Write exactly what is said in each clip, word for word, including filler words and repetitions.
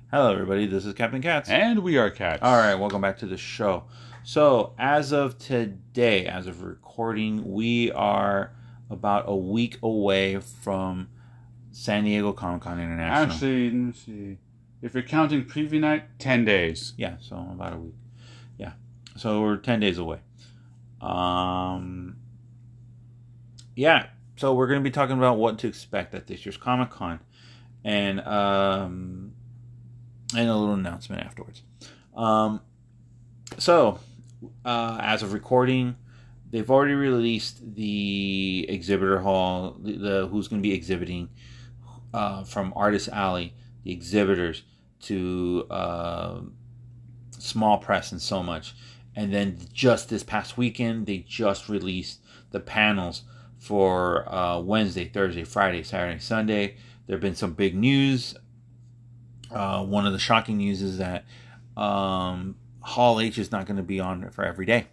Hello, everybody. This is Captain Katz. And we are Cats. All right, welcome back to the show. So, as of today, as of recording, we are about a week away from San Diego Comic-Con International. Actually, let me see. If you're counting preview night, ten days. Yeah, so about a week. Yeah, so we're ten days away. Um, yeah, so we're going to be talking about what to expect at this year's Comic-Con. And, um... and a little announcement afterwards. Um, so, uh, as of recording, they've already released the exhibitor hall, the, the who's going to be exhibiting uh, from Artist Alley, the exhibitors to uh, small press and so much. And then just this past weekend, they just released the panels for uh, Wednesday, Thursday, Friday, Saturday, Sunday. There have been some big news. Uh, one of the shocking news is that um, Hall H is not going to be on for every day.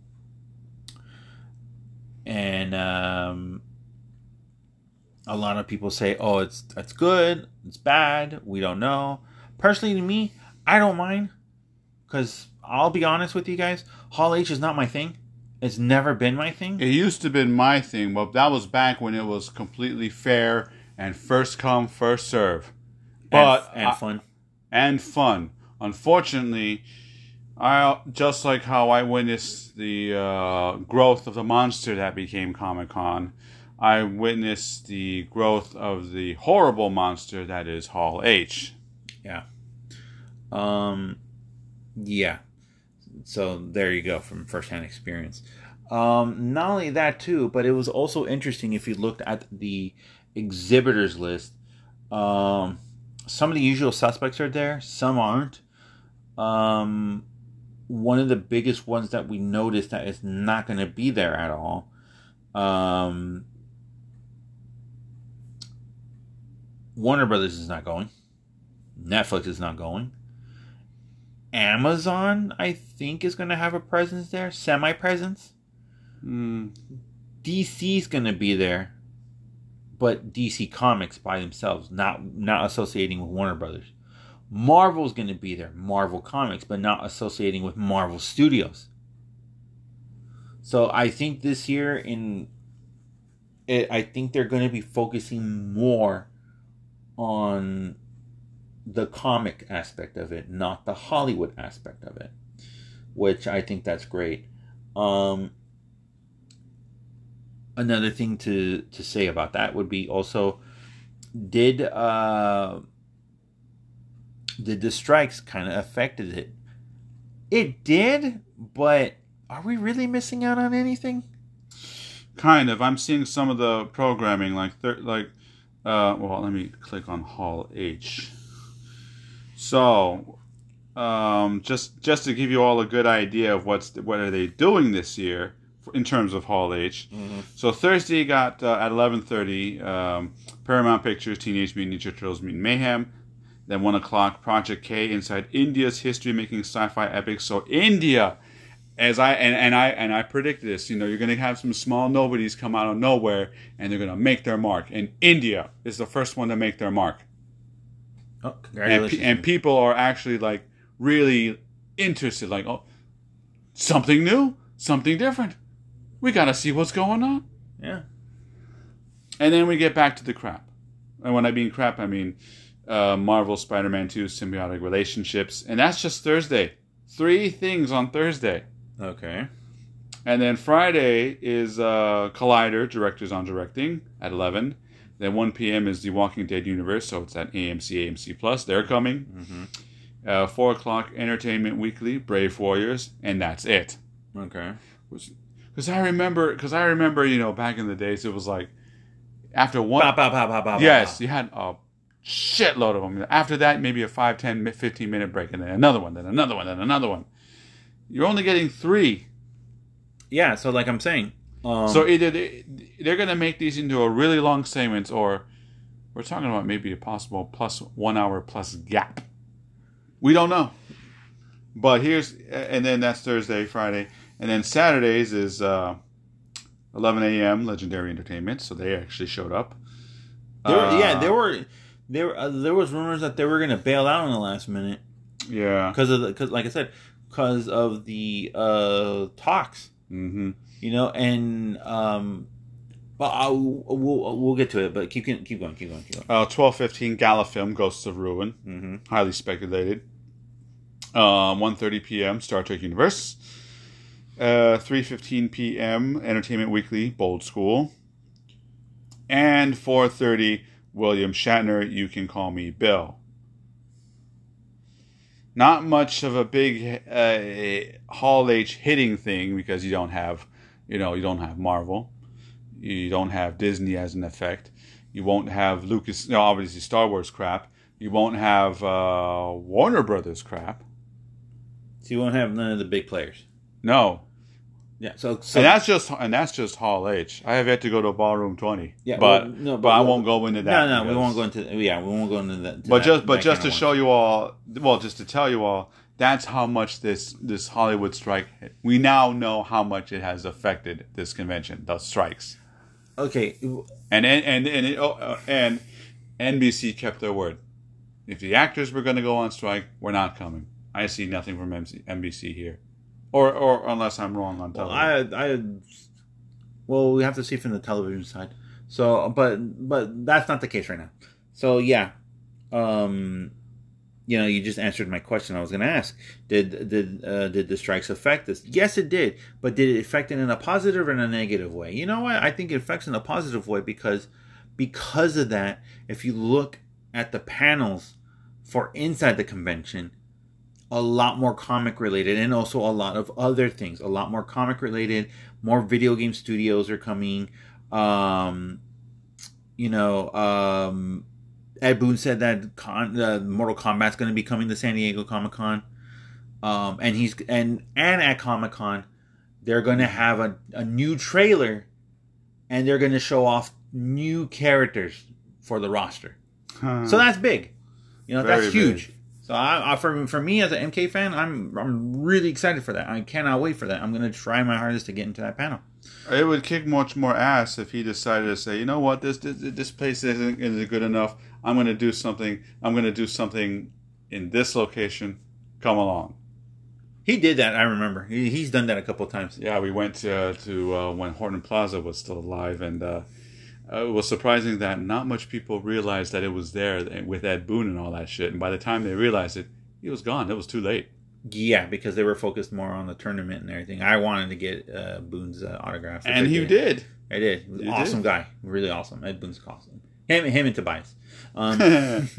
And um, a lot of people say, oh, it's it's good, it's bad, we don't know. Personally, to me, I don't mind. Because I'll be honest with you guys, Hall H is not my thing. It's never been my thing. It used to be my thing, but that was back when it was completely fair and first come, first serve. But and, and fun. I, and fun. Unfortunately, I just like how I witnessed the uh, growth of the monster that became Comic-Con, I witnessed the growth of the horrible monster that is Hall H. Yeah. Um. Yeah. So there you go from firsthand experience. Um. Not only that too, but it was also interesting if you looked at the exhibitors list. Um. Some of the usual suspects are there. Some aren't. Um, one of the biggest ones that we noticed that is not going to be there at all. Um, Warner Brothers is not going. Netflix is not going. Amazon, I think, is going to have a presence there. Semi-presence. Mm. D C is going to be there. But D C Comics by themselves, not not associating with Warner Brothers. Marvel's going to be there, Marvel Comics, but not associating with Marvel Studios. So I think this year, in it, I think they're going to be focusing more on the comic aspect of it, not the Hollywood aspect of it, which I think that's great. Um, Another thing to, to say about that would be also, did uh, did the strikes kind of affected it? It did, but are we really missing out on anything? Kind of. I'm seeing some of the programming, like thir- like. Uh, well, let me click on Hall H. So, um, just just to give you all a good idea of what's what are they doing this year. In terms of Hall H. Mm-hmm. So Thursday got uh, at eleven thirty um, Paramount Pictures Teenage Mutant Ninja Turtles Mutant Mayhem. Then one o'clock Project K inside India's history-making sci-fi epic. So India, as I and, and I and I predict this, you know, you're going to have some small nobodies come out of nowhere and they're going to make their mark. And India is the first one to make their mark. Oh, congratulations! And, and people are actually like really interested, like, oh, something new, something different. We gotta see what's going on. Yeah. And then we get back to the crap. And when I mean crap, I mean uh, Marvel Spider-Man two Symbiotic Relationships. And that's just Thursday. Three things on Thursday. Okay. And then Friday is uh, Collider, Directors on Directing, at eleven. Then one p.m. is The Walking Dead Universe, so it's at A M C, A M C Plus. They're coming. Mm-hmm. Uh, four o'clock, Entertainment Weekly, Brave Warriors. And that's it. Okay. Which, Because I remember, because I remember, you know, back in the days, it was like after one. Ba, ba, ba, ba, ba, yes, ba. you had a shitload of them. After that, maybe a five, ten, fifteen minute break, and then another one, then another one, then another one. You're only getting three. Yeah, so like I'm saying. Um, so either they, they're going to make these into a really long segment, or we're talking about maybe a possible plus one hour plus gap. We don't know. But here's, and then that's Thursday, Friday. And then Saturdays is uh, eleven a.m. Legendary Entertainment, so they actually showed up. There were, uh, yeah, there were there uh, there was rumors that they were going to bail out in the last minute Yeah. because of the because like I said because of the uh, talks. Mm-hmm. You know, and um, well, I'll, we'll we'll get to it, but keep keep going, keep going, keep going. Uh, twelve fifteen Gala film Ghosts of Ruin, Mm-hmm. highly speculated. Um, one thirty p.m. Star Trek Universe. Uh, three fifteen p.m. Entertainment Weekly Bold School. And four thirty William Shatner, You Can Call Me Bill. Not much of a big uh, Hall H hitting thing because you don't have, you know, you don't have Marvel, you don't have Disney as an effect, you won't have Lucas, you know, obviously Star Wars crap, you won't have uh, Warner Brothers crap. So you won't have none of the big players. No. Yeah. So, so and that's just and that's just Hall H. I have yet to go to Ballroom twenty. Yeah, but well, no, but, but I well, won't go into that. No, no, because, we won't go into. Yeah, we won't go into that. To but that, just but that just kind to of show one. you all, well, just to tell you all, that's how much this this Hollywood strike. We now know how much it has affected this convention. Those strikes. Okay. And and and and, it, oh, and N B C kept their word. If the actors were going to go on strike, we're not coming. I see nothing from N B C here, or or unless I'm wrong on Well, television. I, I, well, we have to see from the television side. So, but but that's not the case right now. So yeah, um, you know, you just answered my question I was going to ask. Did did uh, did the strikes affect this? Yes, it did. But did it affect it in a positive or in a negative way? You know what? I think it affects in a positive way because because of that. If you look at the panels for inside the convention, a lot more comic related and also a lot of other things. A lot more comic related. More video game studios are coming. Um, you know. Um, Ed Boon said that Con, uh, Mortal Kombat's going to be coming to San Diego Comic Con, um, and he's and and at Comic Con, they're going to have a, a new trailer, and they're going to show off new characters for the roster. Huh. So that's big, you know, Very that's huge. big. So I, I, for for me as an M K fan, I'm I'm really excited for that. I cannot wait for that. I'm going to try my hardest to get into that panel. It would kick much more ass if he decided to say, you know what, this this, this place isn't, isn't good enough. I'm going to do something. I'm going to do something in this location. Come along. He did that. I remember. He, he's done that a couple of times. Yeah, we went to, to uh, when Horton Plaza was still alive, and uh, it was surprising that not much people realized that it was there with Ed Boon and all that shit. And by the time they realized it, he was gone. It was too late. Yeah, because they were focused more on the tournament and everything. I wanted to get uh, Boone's uh, autograph, which And I he did. I did. He was You awesome did. guy, really awesome. Ed Boone's awesome. Him, him and Tobias. Um,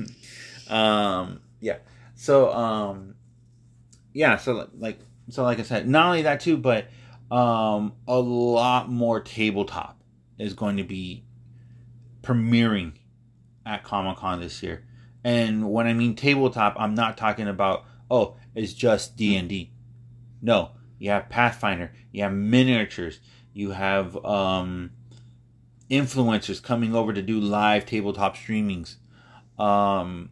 um, yeah. So, um, yeah. So, like, so like I said, not only that too, but um, a lot more tabletop is going to be premiering at Comic Con this year. And when I mean tabletop, I'm not talking about oh, it's just D and D. No, you have Pathfinder, you have miniatures, you have um, influencers coming over to do live tabletop streamings, um,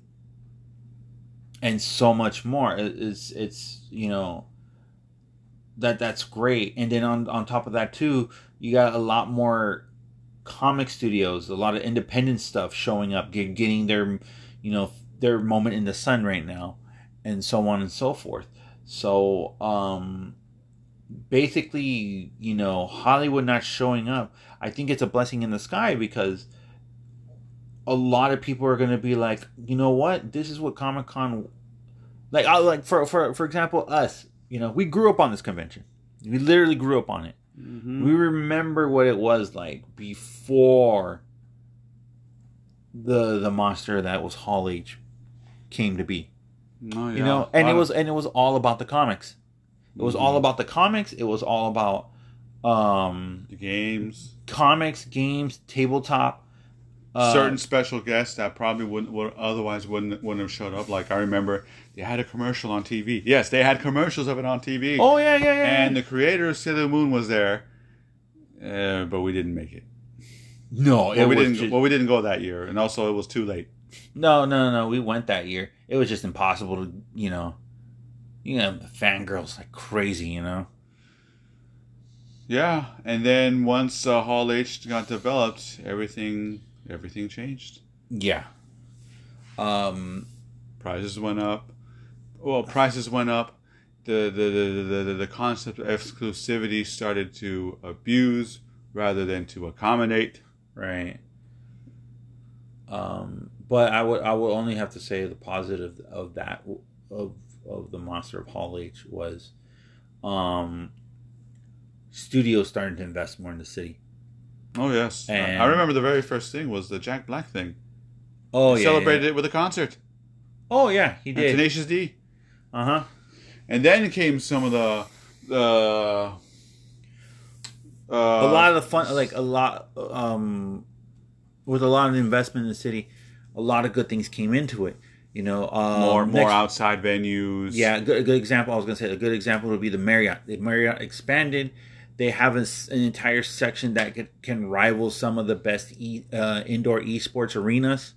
and so much more. It's it's you know that that's great. And then on on top of that too, you got a lot more comic studios, a lot of independent stuff showing up, get, getting their you know their moment in the sun right now. And so on and so forth. So, um, basically, you know, Hollywood not showing up, I think it's a blessing in the sky because a lot of people are going to be like, you know what? This is what Comic-Con, like, I like for, for, for example, us, you know, we grew up on this convention. We literally grew up on it. Mm-hmm. We remember what it was like before the, the monster that was Hall H came to be. Oh, yeah. You know, and it was and it was all about the comics. It was mm-hmm. all about the comics. It was all about um, the games, comics, games, tabletop. Uh, Certain special guests that probably wouldn't would otherwise wouldn't wouldn't have showed up. Like I remember, they had a commercial on T V. Yes, they had commercials of it on T V. Oh yeah, yeah, yeah. And the creator of Sailor Moon was there, uh, but we didn't make it. No, well, it we was didn't. just, Well, we didn't go that year, and also it was too late. No, no, no. We went that year. It was just impossible to, you know, you know, fangirls like crazy, you know. Yeah, and then once uh, Hall H got developed, everything everything changed. Yeah. Um, prices went up. Well, prices went up. The the, the, the, the, the concept of exclusivity started to abuse rather than to accommodate. right. Um, but I would I would only have to say the positive of that of of the Monster of Hall H was, um, studios starting to invest more in the city. Oh yes, And, I remember the very first thing was the Jack Black thing. Oh He yeah, celebrated yeah. it with a concert. Oh yeah, he And did. Tenacious D. Uh huh. And then came some of the the uh, a lot of the fun, like a lot, um, with a lot of investment in the city, a lot of good things came into it. You know, um, more more next- outside venues. Yeah, a good, a good example. I was gonna say a good example would be the Marriott. The Marriott expanded. They have a s an entire section that could, can rival some of the best e, uh, indoor esports arenas.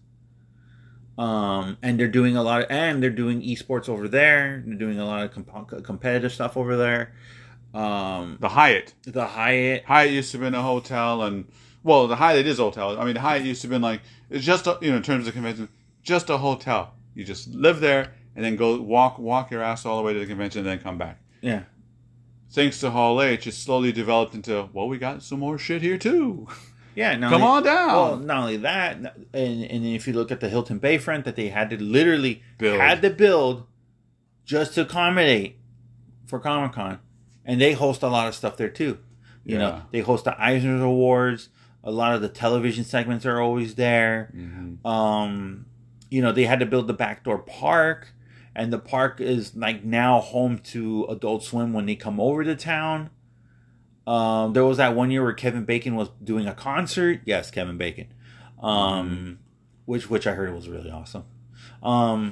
Um, and they're doing a lot of, and they're doing esports over there. They're doing a lot of comp- competitive stuff over there. Um, The Hyatt. the Hyatt. Hyatt used to be a hotel, and well, the Hyatt is a hotel. I mean, the Hyatt used to be like it's just a, you know in terms of convention, just a hotel. You just live there and then go walk walk your ass all the way to the convention and then come back. Yeah. Thanks to Hall H, it slowly developed into well, we got some more shit here too. Yeah, not Come only, on down. Well, not only that, and and if you look at the Hilton Bayfront, that they had to literally Build. had to build just to accommodate for Comic Con, and they host a lot of stuff there too. You Yeah. know, they host the Eisner Awards. A lot of the television segments are always there. Mm-hmm. Um, you know, they had to build the backdoor park, and the park is like now home to Adult Swim when they come over to town. Um, there was that one year where Kevin Bacon was doing a concert. Yes, Kevin Bacon. Um, Mm-hmm. which which I heard was really awesome. Um,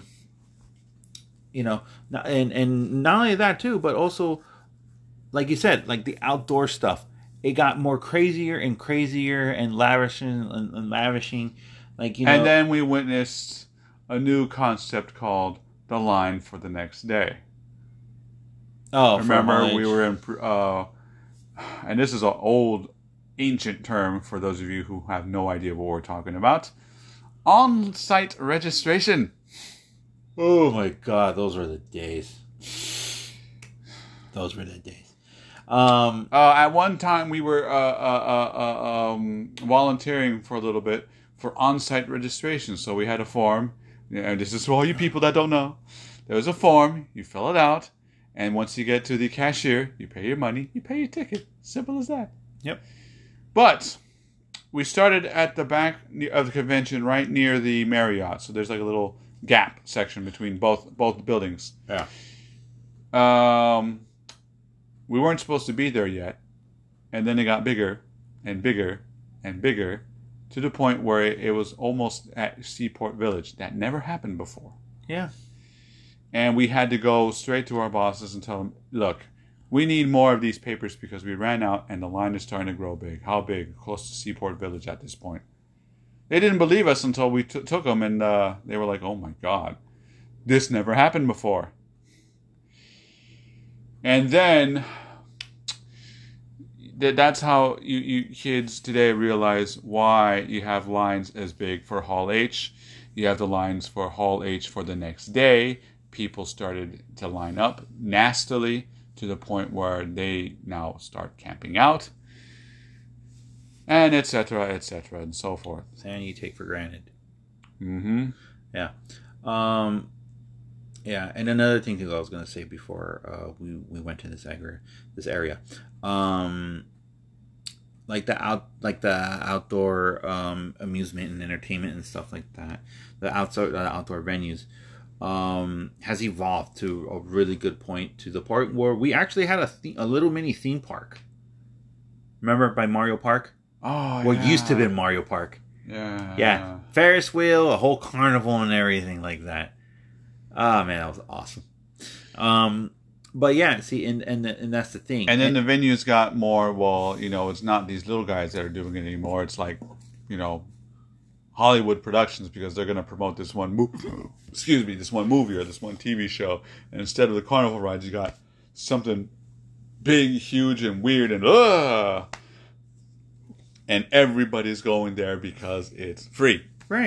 you know, and and not only that too, but also, like you said, like the outdoor stuff. It got more crazier and crazier and lavishing and, and lavishing, like you know. And then we witnessed a new concept called the line for the next day. oh, Remember, we were in, uh, and this is an old, ancient term for those of you who have no idea what we're talking about. On-site registration. Oh my God, those were the days. Those were the days. Um, Uh, at one time, we were uh, uh, uh, uh, um, volunteering for a little bit for on-site registration. So we had a form. And this is for all you people that don't know. There's a form. You fill it out. And once you get to the cashier, you pay your money. You pay your ticket. Simple as that. Yep. But we started at the back of the convention right near the Marriott. So there's like a little gap section between both both buildings. Yeah. Um, we weren't supposed to be there yet. And then it got bigger and bigger and bigger to the point where it, it was almost at Seaport Village. That never happened before. Yeah. And we had to go straight to our bosses and tell them, look, we need more of these papers because we ran out and the line is starting to grow big. How big? Close to Seaport Village at this point. They didn't believe us until we t- took them, and uh, they were like, oh my God, this never happened before. And then th- that's how you, you kids today realize why you have lines as big for Hall H. You have the lines for Hall H for the next day. People started to line up nastily to the point where they now start camping out, and et cetera, et cetera, and so forth. And you take for granted. Mm-hmm. Yeah. Um, yeah. And another thing too, I was going to say before uh, we, we went to this area, this area, um, like the out, like the outdoor um, amusement and entertainment and stuff like that, the outside, uh, outdoor venues, um, has evolved to a really good point, to the point where we actually had a the- a little mini theme park. Remember by Mario Park? Oh, What yeah. used to be Mario Park. Yeah. Yeah, Ferris wheel, a whole carnival, and everything like that. Oh man, that was awesome. Um, but yeah, see, and and and that's the thing. And then the venues got more, well, you know, it's not these little guys that are doing it anymore. It's like, you know, Hollywood productions, because they're going to promote this one movie, excuse me, this one movie or this one T V show. And instead of the carnival rides, you got something big, huge, and weird, and uh and everybody's going there because it's free. Right.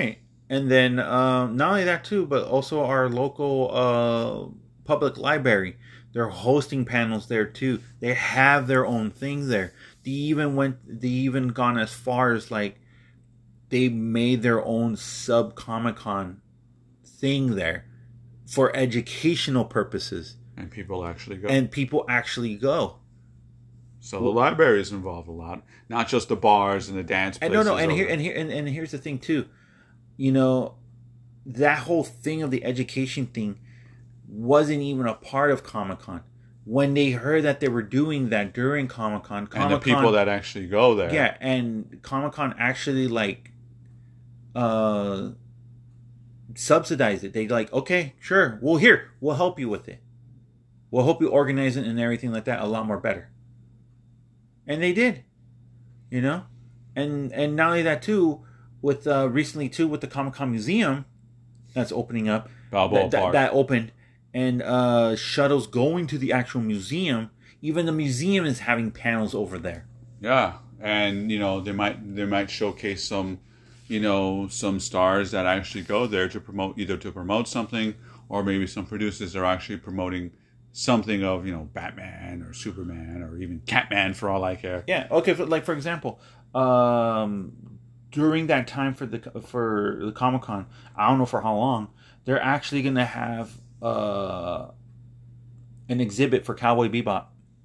And then um, not only that too, but also our local uh, public library. They're hosting panels there too. They have their own thing there. They even went. They even gone as far as like they made their own sub Comic Con thing there for educational purposes. And people actually go. And people actually go. So the library is involved a lot, not just the bars and the dance places. And no, no, and here and here and, and here's the thing too. You know, that whole thing of the education thing wasn't even a part of Comic-Con. When they heard that they were doing that during Comic-Con, Comic-Con, and the people that actually go there. Yeah, and Comic-Con actually like uh subsidized it. They like, okay, sure, well here, we'll help you with it. We'll help you organize it and everything like that a lot more better. And they did. You know? And and not only that too, with uh, recently too with the Comic Con Museum that's opening up, Balboa that, Park. that, that opened, and uh, shuttles going to the actual museum. Even the museum is having panels over there. Yeah, and you know they might they might showcase some, you know, some stars that actually go there to promote either to promote something, or maybe some producers are actually promoting something of, you know, Batman or Superman or even Catman for all I care. Yeah. Okay. For, like for example, um. during that time for the for the Comic Con, I don't know for how long, they're actually gonna have uh, an exhibit for Cowboy Bebop.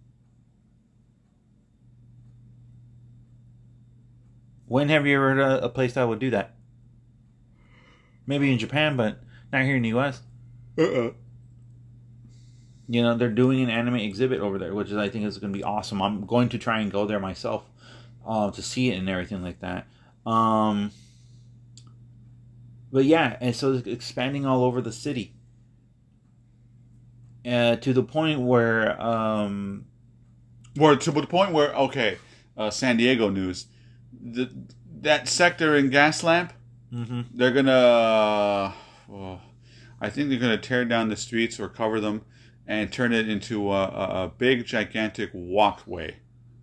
When have you ever heard of a place that would do that? Maybe in Japan, but not here in the U S. Uh-uh. You know, they're doing an anime exhibit over there, which is I think is going to be awesome. I'm going to try and go there myself uh, to see it and everything like that. Um, but yeah, and so it's expanding all over the city. Uh, to the point where... Um, Or to the point where, okay, uh, San Diego news, the, that sector in Gaslamp, mm-hmm. they're going to, well, I think they're going to tear down the streets or cover them and turn it into a, a, a big, gigantic walkway.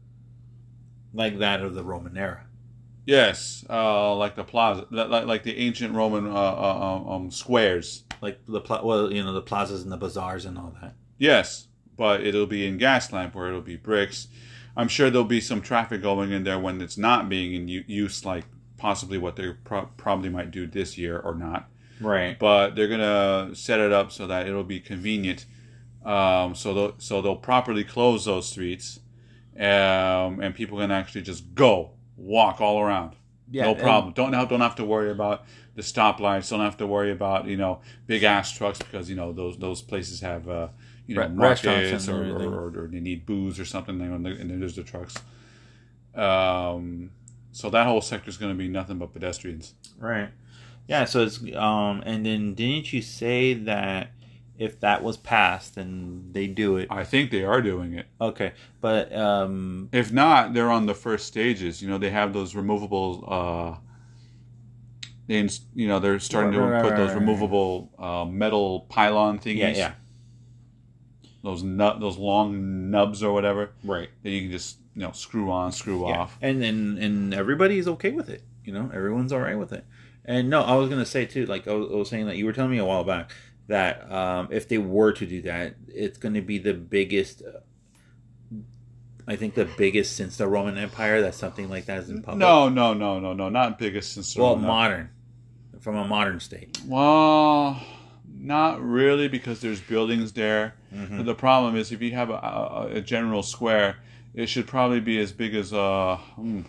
Like that of the Roman era. Yes, uh, like the plaza, like like the ancient Roman uh, uh, um, squares. Like the pla- well, you know, the plazas and the bazaars and all that. Yes, but it'll be in Gaslamp where it'll be bricks. I'm sure there'll be some traffic going in there when it's not being in use, like possibly what they pro- probably might do this year or not. Right. But they're gonna set it up so that it'll be convenient. Um, so they'll so they'll properly close those streets, um, and people can actually just go. Walk all around, yeah, no problem. Don't have don't have to worry about the stoplights. Don't have to worry about, you know, big ass trucks, because you know those those places have uh, you know Re- markets or, or, or, or they need booze or something, and then there's the trucks. Um, so that whole sector is going to be nothing but pedestrians. Right. Yeah. So it's um, and then didn't you say that if that was passed, then they do it? I think they are doing it. Okay, but um, if not, they're on the first stages. You know, they have those removable. Uh, they, you know, they're starting to right, put right, those right, removable uh, metal pylon thingies. Yeah, yeah. Those nut, those long nubs or whatever. Right. That you can just, you know, screw on, screw yeah. off. And and and everybody's okay with it. You know, everyone's all right with it. And no, I was gonna say too, like I was, I was saying that you were telling me a while back, that um, if they were to do that, it's going to be the biggest, uh, I think the biggest since the Roman Empire that something like that is in public. No, no, no, no, no, not biggest since the well, Roman modern, from a modern state. Well, not really, because there's buildings there. Mm-hmm. But the problem is if you have a, a, a general square, it should probably be as big as uh. Hmm,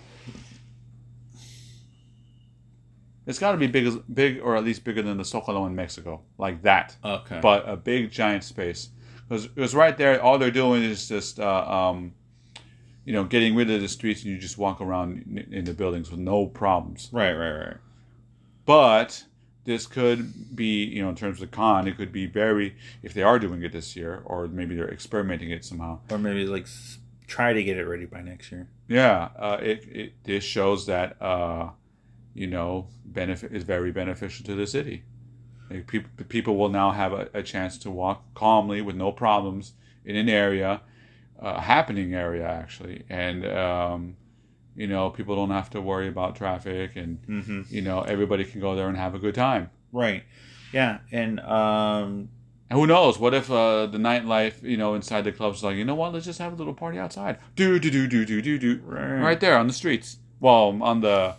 It's got to be big, big, or at least bigger than the Zócalo in Mexico, like that. Okay. But a big, giant space, because it was right there. All they're doing is just, uh, um, you know, getting rid of the streets, and you just walk around in, in the buildings with no problems. Right, right, right. But this could be, you know, in terms of the con, it could be very, if they are doing it this year, or maybe they're experimenting it somehow, or maybe like try to get it ready by next year. Yeah, uh, it, it this shows that. Uh, you know, benefit is very beneficial to the city. Like people, people will now have a, a chance to walk calmly with no problems in an area, a happening area actually, and um, You know, people don't have to worry about traffic, and Mm-hmm. you know, everybody can go there and have a good time. Right. Yeah. And um, And who knows? What if uh, the nightlife, you know, inside the clubs is like, you know what? Let's just have a little party outside. Do do do do do do do. Right. Right there on the streets. Well, on the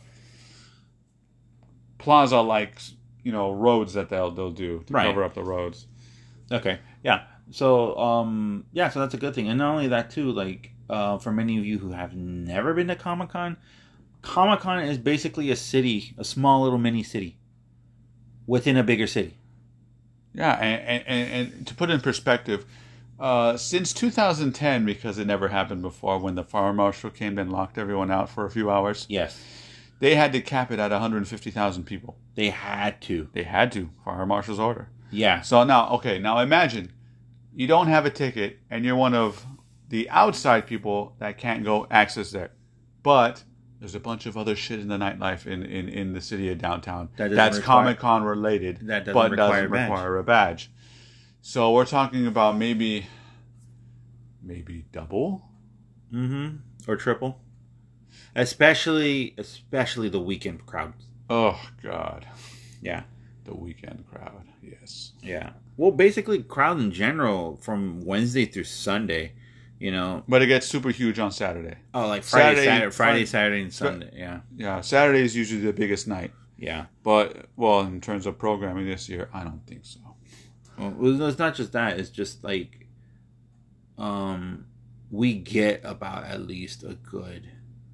plaza, like you know, roads that they'll they'll do to Right. cover up the roads. Okay. Yeah. So um, yeah. So that's a good thing. And not only that too. Like uh, for many of you who have never been to Comic Con, Comic Con is basically a city, a small little mini city within a bigger city. Yeah, and and, and to put in perspective, uh, since two thousand ten, because it never happened before, when the fire marshal came and locked everyone out for a few hours, Yes. they had to cap it at one hundred fifty thousand people. They had to. They had to, fire marshal's order. Yeah. So now, okay, now imagine you don't have a ticket and you're one of the outside people that can't go access there. But there's a bunch of other shit in the nightlife in, in, in the city of downtown That doesn't that's require- Comic Con related, That doesn't but require doesn't a badge. require a badge. So we're talking about maybe, maybe double. Mm-hmm. Or triple. Especially, especially the weekend crowds. Oh God, Yeah. the weekend crowd. Yes. Yeah. Well, basically, crowd in general from Wednesday through Sunday, you know. But it gets super huge on Saturday. Oh, like Friday, Saturday- Saturday, Friday, Friday- Saturday, and Sunday. Yeah. Yeah, Saturday is usually the biggest night. Yeah. But well, in terms of programming this year, I don't think so. Well, it's not just that. It's just like, um, we get about at least a good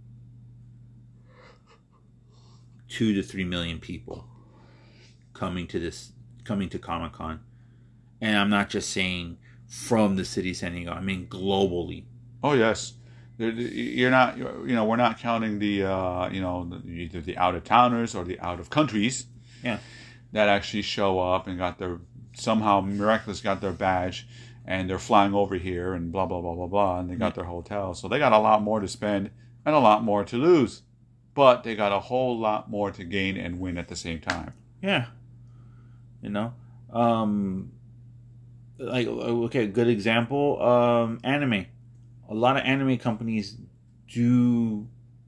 two to three million people coming to this, coming to Comic Con, and I'm not just saying from the city of San Diego. I mean globally. Oh yes, They're- you're not. You know, we're not counting the uh, you know the, either the out of towners or the out of countries. Yeah. That actually show up and got their somehow miraculously got their badge, and they're flying over here and blah blah blah blah blah, and they got their hotel, so they got a lot more to spend and a lot more to lose, but they got a whole lot more to gain and win at the same time. Yeah. You know, um, like okay, good example. Um, anime. A lot of anime companies do,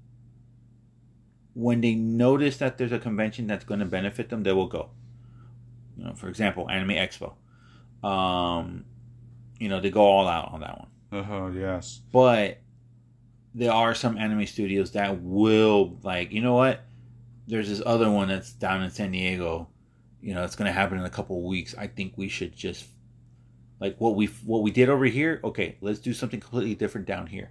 when they notice that there's a convention that's going to benefit them, they will go. You know, for example, Anime Expo. Um, you know, they go all out on that one. Oh yes. But there are some anime studios that will, like, you know what? There's this other one that's down in San Diego. You know, it's going to happen in a couple of weeks. I think we should just, like, what we what we did over here. Okay, let's do something completely different down here.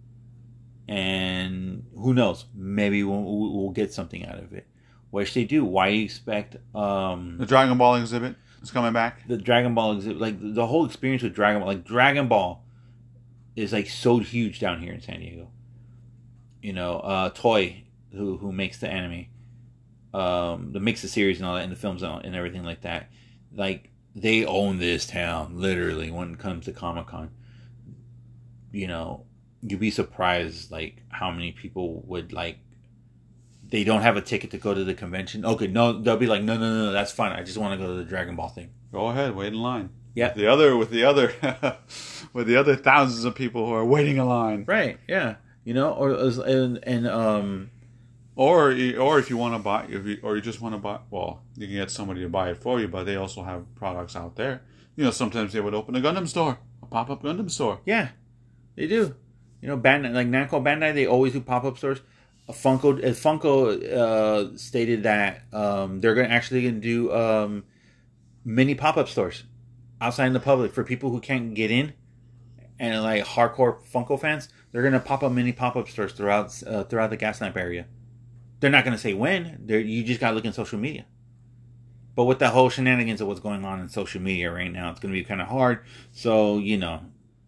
And who knows? Maybe we'll, we'll get something out of it. Which they do. Why expect um, The Dragon Ball exhibit is coming back. the Dragon Ball exhibit? Like the whole experience with Dragon Ball, like Dragon Ball, is like so huge down here in San Diego. You know, uh, Toy, who who makes the anime, um, that makes the series and all that, and the films and everything like that. Like they own this town, literally. When it comes to Comic Con, you know, you'd be surprised like how many people would like. They don't have a ticket to go to the convention. Okay, no, they'll be like, no, no, no, no, that's fine. I just want to go to the Dragon Ball thing. Go ahead, wait in line. Yeah. With the other, with the other, with the other thousands of people who are waiting in line. Right? Yeah. You know, or and and um, Or, or if you want to buy, if you, or you just want to buy, well, you can get somebody to buy it for you. But they also have products out there. You know, sometimes they would open a Gundam store, a pop-up Gundam store. yeah, they do. You know, Bandai, like Namco Bandai, they always do pop up stores. A Funko, uh, Funko uh, stated that um, they're going to actually going to do um, mini pop up stores outside in the public for people who can't get in, and like hardcore Funko fans. They're going to pop up mini pop up stores throughout uh, throughout the Gaslamp area. They're not going to say when. They're, you just got to look in social media. But with the whole shenanigans of what's going on in social media right now, it's going to be kind of hard. So, you know.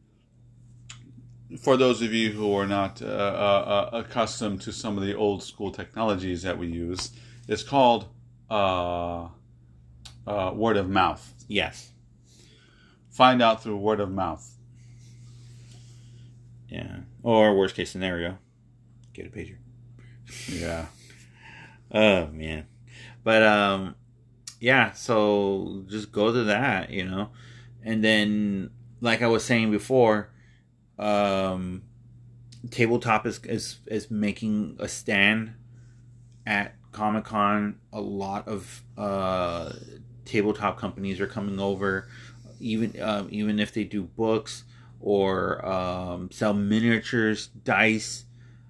For those of you who are not uh, uh, accustomed to some of the old school technologies that we use, it's called uh, uh, word of mouth. Yes. Find out through word of mouth. Yeah. Or worst case scenario, get a pager. Yeah. Oh man. But um yeah, so just go to that, you know. And then like I was saying before, um tabletop is is is making a stand at Comic-Con. A lot of uh, tabletop companies are coming over, even um, even if they do books or um, sell miniatures, dice,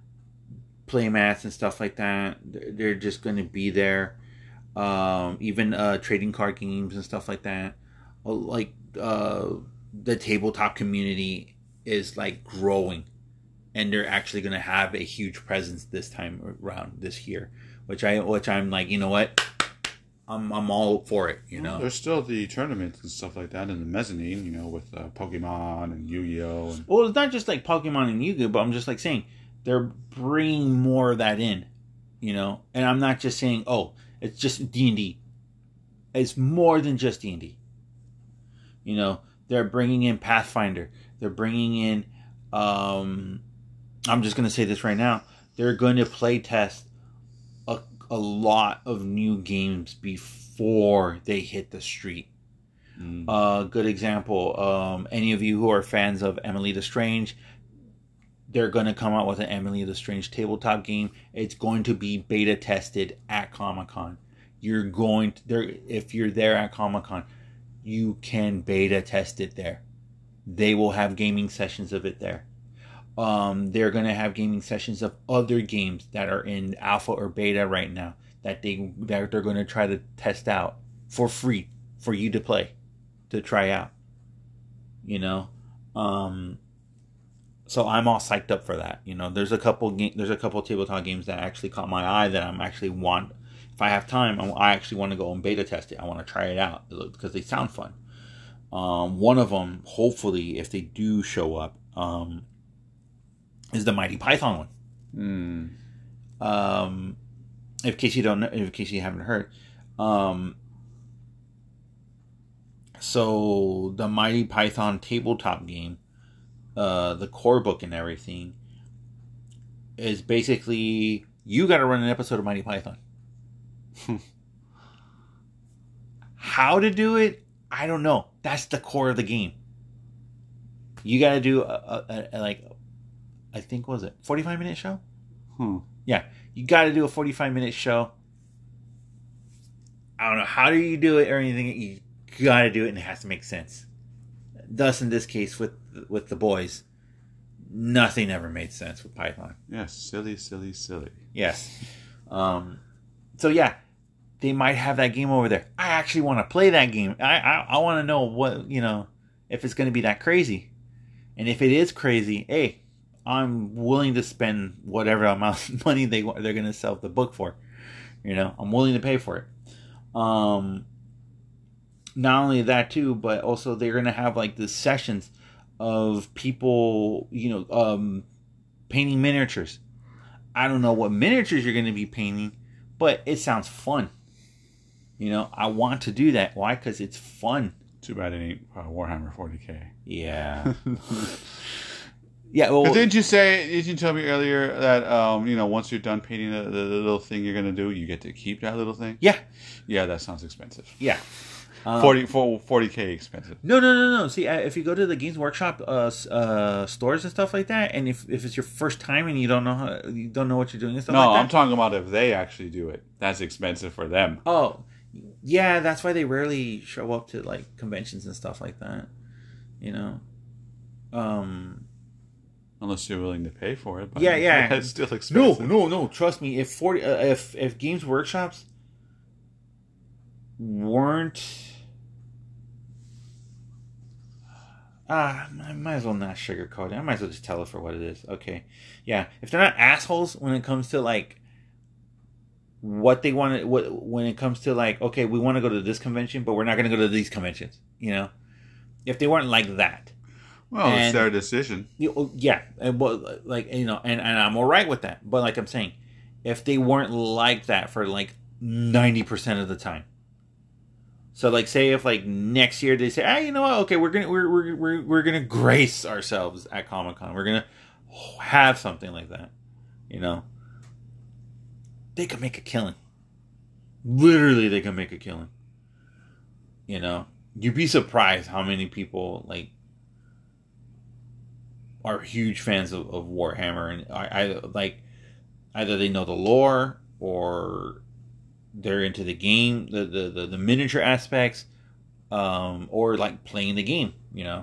playmats, and stuff like that. They're just going to be there. Um, even uh, trading card games and stuff like that. Like uh, the tabletop community is like growing, and they're actually going to have a huge presence this time around this year, which I which I'm like, you know what, I'm I'm all for it. You know, well, there's still the tournaments and stuff like that in the mezzanine. You know, with uh, Pokemon and Yu-Gi-Oh. And... Well, it's not just like Pokemon and Yu-Gi-Oh, but I'm just like saying they're bringing more of that in. You know, and I'm not just saying, oh, it's just D and D. It's more than just D and D. You know, they're bringing in Pathfinder. They're bringing in, um, I'm just going to say this right now. They're going to play test a, a lot of new games before they hit the street. A mm. uh, good example, um, any of you who are fans of Emily the Strange, they're going to come out with an Emily the Strange tabletop game. It's going to be beta tested at Comic-Con. You're going to, there, if you're there at Comic-Con, you can beta test it there. They will have gaming sessions of it there. Um, they're going to have gaming sessions of other games that are in alpha or beta right now that they that they're going to try to test out for free for you to play, to try out. You know, um, so I'm all psyched up for that. You know, there's a couple game, there's a couple tabletop games that actually caught my eye that I'm actually want. If I have time, I actually want to go and beta test it. I want to try it out because they sound fun. Um, one of them, hopefully, if they do show up, um, is the Mighty Python one. Mm. Um, in case you don't know, in case you haven't heard, um, so the Mighty Python tabletop game, uh, the core book and everything, is basically you got to run an episode of Mighty Python. How to do it, I don't know. That's the core of the game. You got to do a, a, a like, I think what was it forty-five minute show? Hmm. Yeah, you got to do a forty-five minute show. I don't know how do you do it or anything. You got to do it, and it has to make sense. Thus, in this case, with with the boys, nothing ever made sense with Python. Yes, silly, silly, silly. Yes. Um. So yeah. They might have that game over there. I actually want to play that game. I I, I want to know what, you know, if it's going to be that crazy. And if it is crazy, hey, I'm willing to spend whatever amount of money they, they're going to sell the book for. You know, I'm willing to pay for it. Um, not only that, too, but also they're going to have, like, the sessions of people, you know, um, painting miniatures. I don't know what miniatures you're going to be painting, but it sounds fun. You know, I want to do that. Why? Because it's fun. Too bad it ain't uh, Warhammer forty K. Yeah. Yeah. Well, didn't you say? Didn't you tell me earlier that um, you know, once you're done painting the, the, the little thing you're gonna do, you get to keep that little thing? Yeah. Yeah, that sounds expensive. Yeah. Um, forty, forty K expensive. No, no, no, no. See, if you go to the Games Workshop uh, uh, stores and stuff like that, and if, if it's your first time and you don't know how, you don't know what you're doing and stuff no, like that. I'm talking about if they actually do it. That's expensive for them. Oh, yeah. That's why they rarely show up to like conventions and stuff like that. You know. Um. Unless you're willing to pay for it. But yeah, yeah. It's still expensive. No, no, no. Trust me. If forty, uh, if if Games Workshops weren't. Ah, I might as well not sugarcoat it. I might as well just tell it for what it is. Okay. Yeah. If they're not assholes when it comes to, like, what they want to, what, when it comes to, like, okay, we want to go to this convention, but we're not going to go to these conventions, you know? If they weren't like that. Well, and, it's their decision. You, yeah. And, well, like, you know, and, and I'm all right with that. But, like I'm saying, if they weren't like that for, like, ninety percent of the time. So, like, say if like next year they say, ah, you know what? Okay, we're gonna we're we're we're, we're gonna grace ourselves at Comic-Con. We're gonna have something like that. You know, they could make a killing. Literally, they can make a killing. You know, you'd be surprised how many people like are huge fans of, of Warhammer, and I, I like either they know the lore or they're into the game, the the, the, the miniature aspects, um, or like playing the game, you know.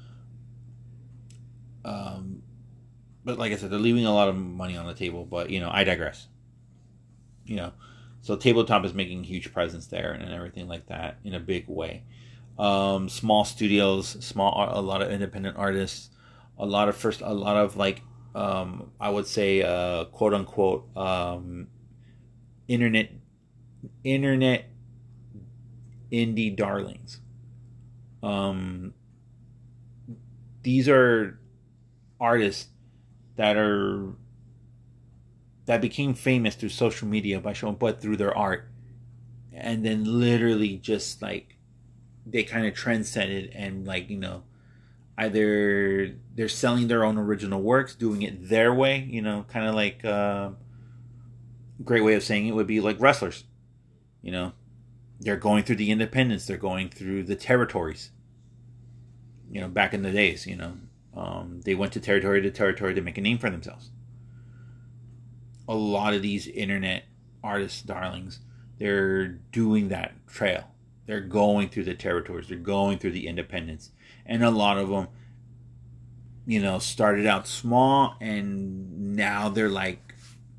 Um, but like I said, they're leaving a lot of money on the table. But you know, I digress. You know, so tabletop is making a huge presence there and everything like that in a big way. Um, small studios, small a lot of independent artists, a lot of first, a lot of like, um, I would say, uh, quote unquote, um, internet, internet indie darlings. Um, these are artists that are that became famous through social media by showing, but through their art, and then literally just like they kind of transcended and like you know either they're selling their own original works, doing it their way, you know, kind of like uh, great way of saying it would be like wrestlers, you know, they're going through the independents, they're going through the territories, you know, back in the days, you know. Um, they went to territory to territory to make a name for themselves. A lot of these internet artists, darlings, they're doing that trail. They're going through the territories. They're going through the independents. And a lot of them, you know, started out small and now they're like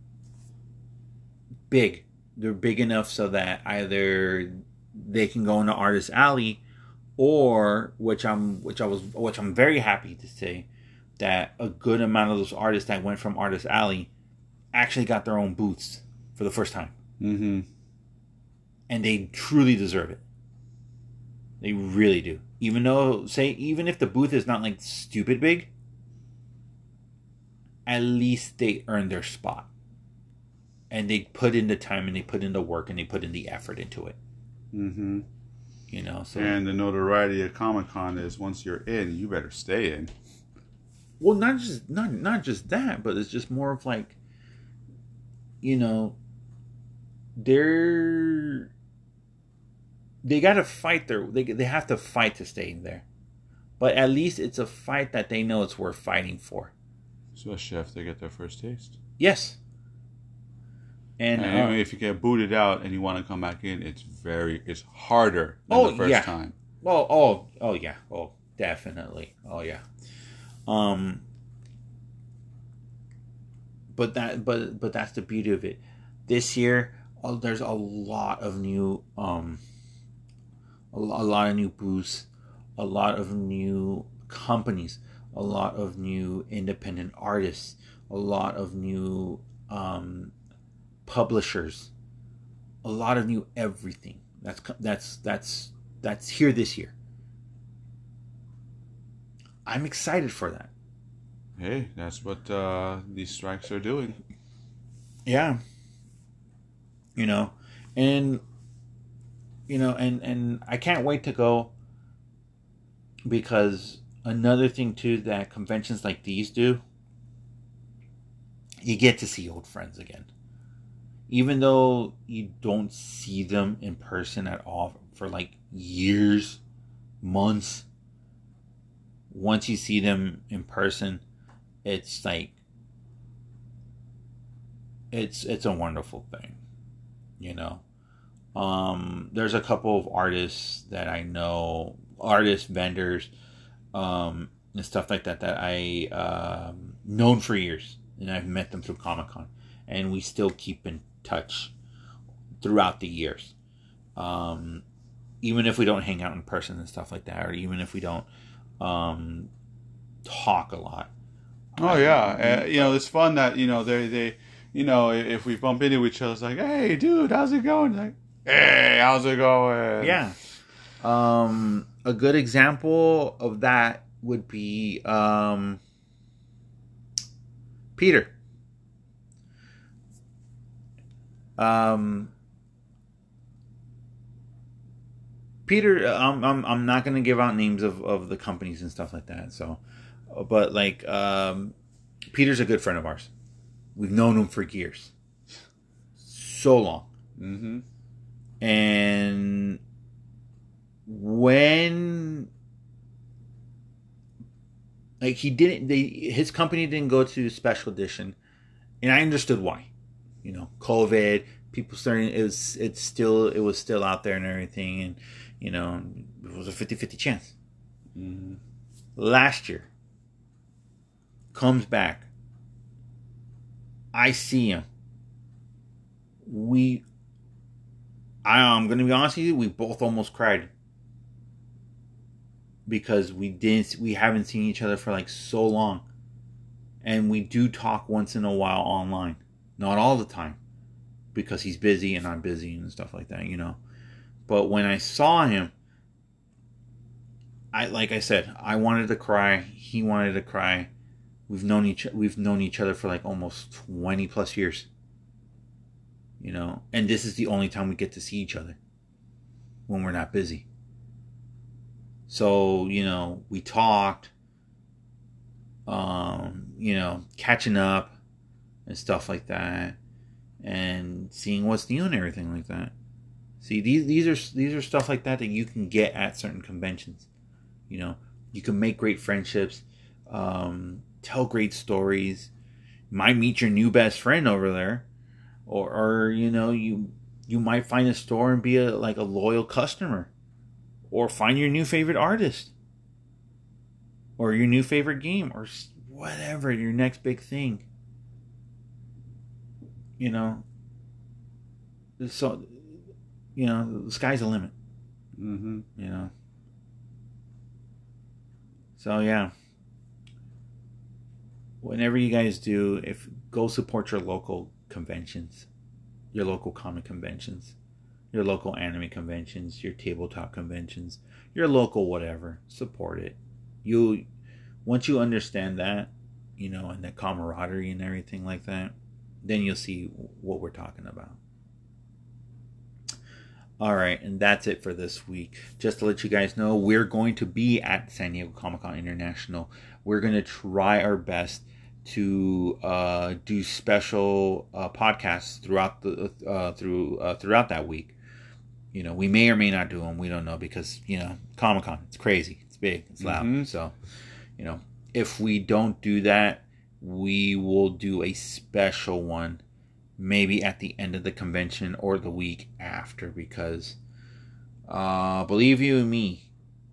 big. They're big enough so that either they can go into Artist Alley, or which I'm which I was which I'm very happy to say that a good amount of those artists that went from Artist Alley actually got their own booths for the first time. Mm-hmm. And they truly deserve it. They really do. Even though, say, even if the booth is not like stupid big, at least they earned their spot. And they put in the time and they put in the work and they put in the effort into it. Mm-hmm. You know, so. And the notoriety of Comic-Con is once you're in, you better stay in. Well, not just not not just that, but it's just more of like, you know, they're they got to fight their they they have to fight to stay in there, but at least it's a fight that they know it's worth fighting for. Especially if they get their first taste. Yes. And, and uh, if you get booted out and you want to come back in, it's very it's harder than oh, the first yeah. time. Oh, oh, oh yeah, oh definitely, oh yeah. Um, but that, but but that's the beauty of it. This year, oh, there's a lot of new, um, a, lo- a lot of new booths, a lot of new companies, a lot of new independent artists, a lot of new um, publishers, a lot of new everything. That's that's that's that's here this year. I'm excited for that. Hey, that's what uh, these strikes are doing. Yeah. You know, and you know, and and I can't wait to go, because another thing too that conventions like these do, you get to see old friends again. Even though you don't see them in person at all for like years, months, once you see them in person, it's like it's it's a wonderful thing, you know. Um, there's a couple of artists that I know, artists, vendors, um, and stuff like that that I um, known for years, and I've met them through Comic-Con, and we still keep in touch throughout the years. Um, even if we don't hang out in person and stuff like that, or even if we don't um, talk a lot. Oh yeah, uh, you know it's fun that you know they they you know if we bump into each other, it's like, hey dude, how's it going? Like, hey, how's it going? Yeah. Um, a good example of that would be um, Peter. Um, Peter, I'm I'm I'm not gonna give out names of, of the companies and stuff like that. So, but like, um, Peter's a good friend of ours. We've known him for years, so long. Mm-hmm. And when Like he didn't. They his company didn't go to special edition, and I understood why. You know, COVID, people starting. It was. It's still. It was still out there and everything, and you know, it was a fifty-fifty chance. Mm-hmm. Last year, comes back. I see him. We. I'm going to be honest with you. We both almost cried. Because we didn't, we haven't seen each other for like so long, and we do talk once in a while online, not all the time, because he's busy and I'm busy and stuff like that, you know. But when I saw him, I like I said, I wanted to cry. He wanted to cry. We've known each we've known each other for like almost twenty plus years, you know, and this is the only time we get to see each other when we're not busy. So, you know, we talked, um, you know, catching up and stuff like that, and seeing what's new and everything like that. See, these these are these are stuff like that that you can get at certain conventions. You know, you can make great friendships, um, tell great stories. You might meet your new best friend over there, or or you know, you you might find a store and be a like a loyal customer. Or find your new favorite artist. Or your new favorite game. Or whatever, your next big thing. You know. So, you know, the sky's the limit. Mm-hmm. You know. So, yeah. Whenever you guys do, if go support your local conventions. Your local comic conventions. Your local anime conventions, your tabletop conventions, your local whatever. Support it. You, once you understand that, you know, and the camaraderie and everything like that, then you'll see what we're talking about. All right, and that's it for this week. Just to let you guys know, we're going to be at San Diego Comic-Con International. We're going to try our best to uh, do special uh, podcasts throughout the uh, through uh, throughout that week. You know, we may or may not do them. We don't know because, you know, Comic-Con, it's crazy. It's big. It's loud. Mm-hmm. So, you know, if we don't do that, we will do a special one maybe at the end of the convention or the week after because, uh, believe you and me,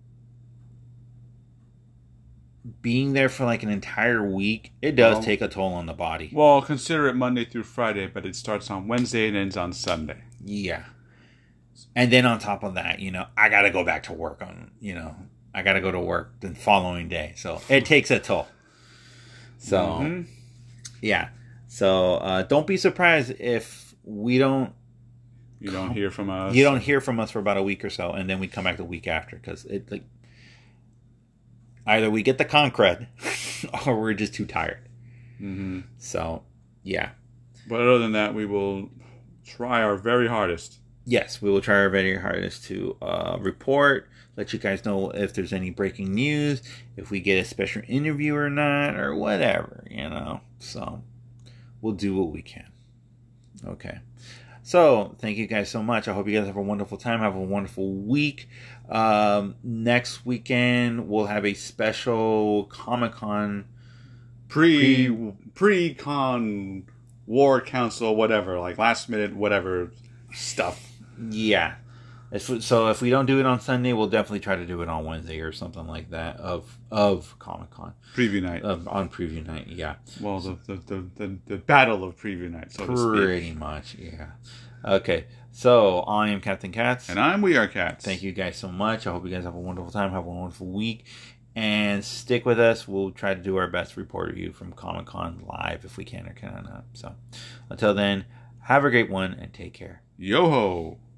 being there for like an entire week, it does well, take a toll on the body. Well, consider it Monday through Friday, but it starts on Wednesday and ends on Sunday. Yeah. And then on top of that, you know, I got to go back to work on, you know, I got to go to work the following day. So it takes a toll. So, mm-hmm. yeah. So uh, don't be surprised if we don't. You don't hear from us. You don't hear from us for about a week or so. And then we come back the week after. Because it like either we get the con cred or we're just too tired. Mm-hmm. So, yeah. But other than that, we will try our very hardest. Yes, we will try our very hardest to uh, report, let you guys know if there's any breaking news, if we get a special interview or not, or whatever, you know. So, we'll do what we can. Okay. So, thank you guys so much. I hope you guys have a wonderful time, have a wonderful week. Um, next weekend, we'll have a special Comic-Con. Pre, pre, pre-con war council, whatever, like last minute, whatever stuff. Yeah. If, so if we don't do it on Sunday, we'll definitely try to do it on Wednesday or something like that of of Comic-Con. Preview night. Um, on preview night, yeah. Well, the the, the, the, the battle of preview night, so to speak. Pretty much, yeah. Okay, so I am Captain Katz. And I'm We Are Cats. Thank you guys so much. I hope you guys have a wonderful time, have a wonderful week. And stick with us. We'll try to do our best to report you from Comic-Con live if we can or cannot. So until then, have a great one and take care. Yo-ho!